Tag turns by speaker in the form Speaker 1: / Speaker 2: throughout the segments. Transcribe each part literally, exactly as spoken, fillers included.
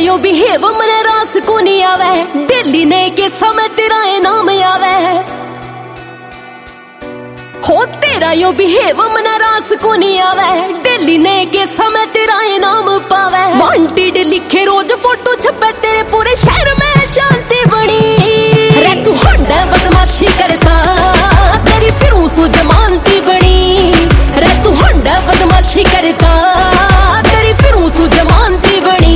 Speaker 1: यो behave मने रास को नहीं आवे, डेली ने के समय तेरा नाम आवे हो। तेरा यो बिहेव मने रास को नहीं आवे, डेली ने के समय तेरा नाम पावे। वांटेड लिखे रोज फोटो छपे तेरे, पूरे शहर में शांति बनी। रे तू हंडा बदमाशी करता, तेरी फिरूं सु जमानती बनी। रे तू हंडा बदमाशी करता, तेरी फिरूं सु जमानती बनी।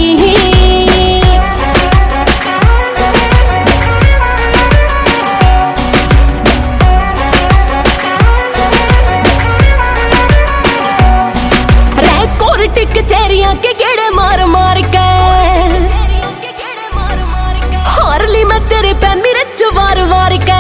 Speaker 1: कचहरियां के गेड़े मार मार के हार ली मैं तेरे पे मिर्च वार वार के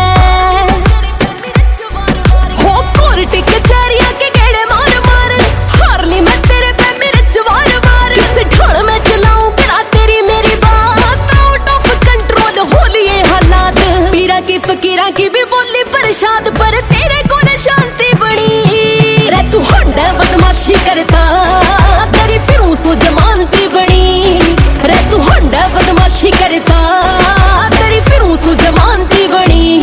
Speaker 1: हो। कोर्ट कचहरियां के गेड़े मार मार हार ली मैं तेरे पे मिर्च वार वार। किस ढाल में चलाऊं करा तेरी मेरी बात, आउट ऑफ कंट्रोल हो लिए हालात। पीरा की फकीरा की भी बोली प्रसाद, पर तेरे को न शांति बनी। रे तू हंडा बदमाशी करता, तेरी फिरूं सु जमानती बनी। रे तू हंडा बदमाशी करता, तेरी फिरूं सु जमानती बनी।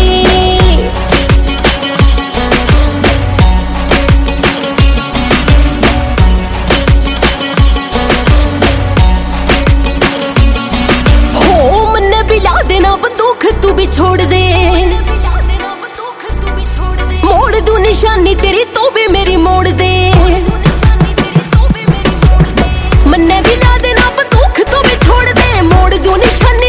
Speaker 1: हो मन्ने भी ला देना बंदूक तू भी छोड़ दे, मोड़ दूं निशानी तेरी तो भी मेरी मोड़ दे। मन्ने भी ला देना बंदूक तू भी छोड़ दे, मोड़ दूं निशानी